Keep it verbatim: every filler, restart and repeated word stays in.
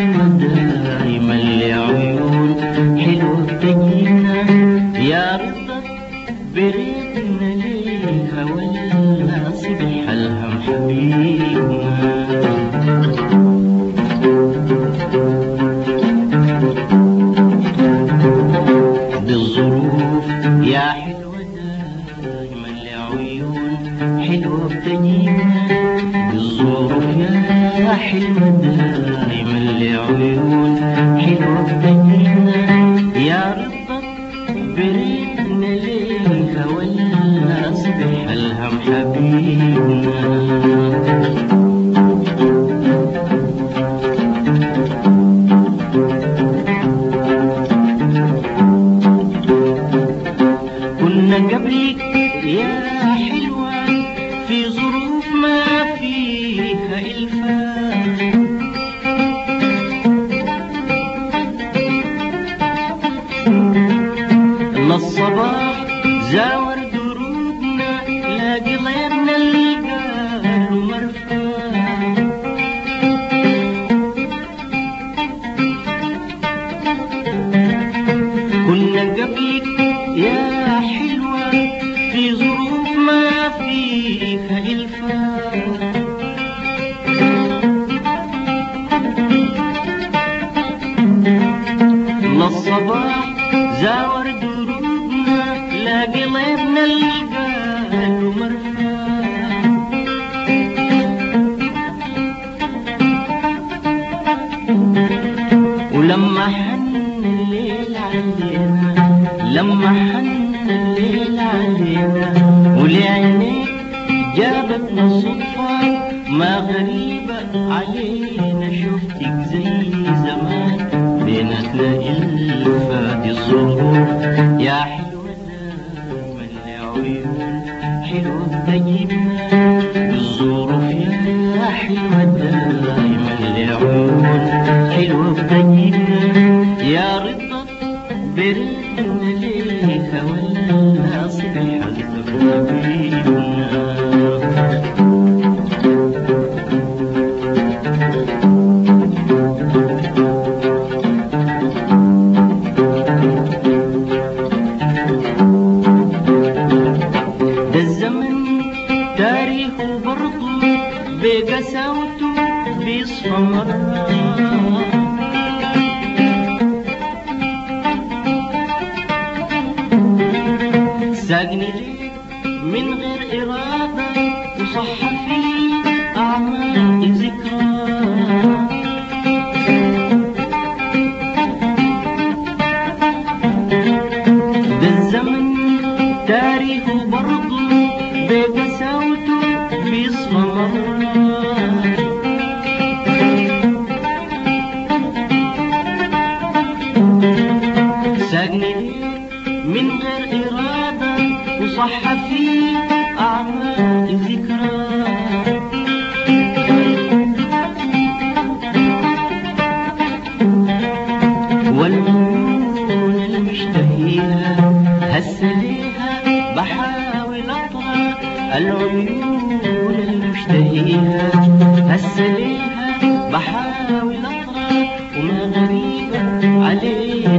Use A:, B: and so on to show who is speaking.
A: حلوة دايما لعيون حلوة بتجينا يا رضا بريدنا ليها ولا صبح الهم حبيبنا. بالظروف يا حلوة دايما لعيون حلوة بتجينا بالظروف يا حلوة دايما لعيون حلوة بتجينا يا رضا بريدنا ليها ولا صبح الهم حبيبنا. كنا قبلك يا حلوة في ظروف ما فيها إلفات للصباح زاور درودنا لاقي غيرنا القال مرفات. كنا قبلك يا حلوة في ظروف ما فيها إلفات للصباح زاور درودنا لاقي ضيفنا القال مرفات. ولما حن الليل علينا لما حن الليل علينا ولعينيك جابتنا صدفة ما غريبة علينا شفتك زي زمان بيناتنا إلفات الظروف يا حلوة دايما لعيون حلوة بتجيبنا بالظروف يا حلوة دايما لعيون حلوة بتجيبنا يا رضا بريدنا ليها ولا صبح الهم حبيبنا. ده الزمن تاريخه برضه بقساوته بيصفى مرة ساقني ليك من غير إرادة وصح في أعمال ذكرى. ده الزمن تاريخه برضه بقساوته بيصفى مرة ساقني من غير إرادة وصح في أعمال ذكرى. والعيون المشتهيها هسه ليها بحاول أطرى العيون المشتهيها هسه ليها بحاول أطرى وما غريبة عليها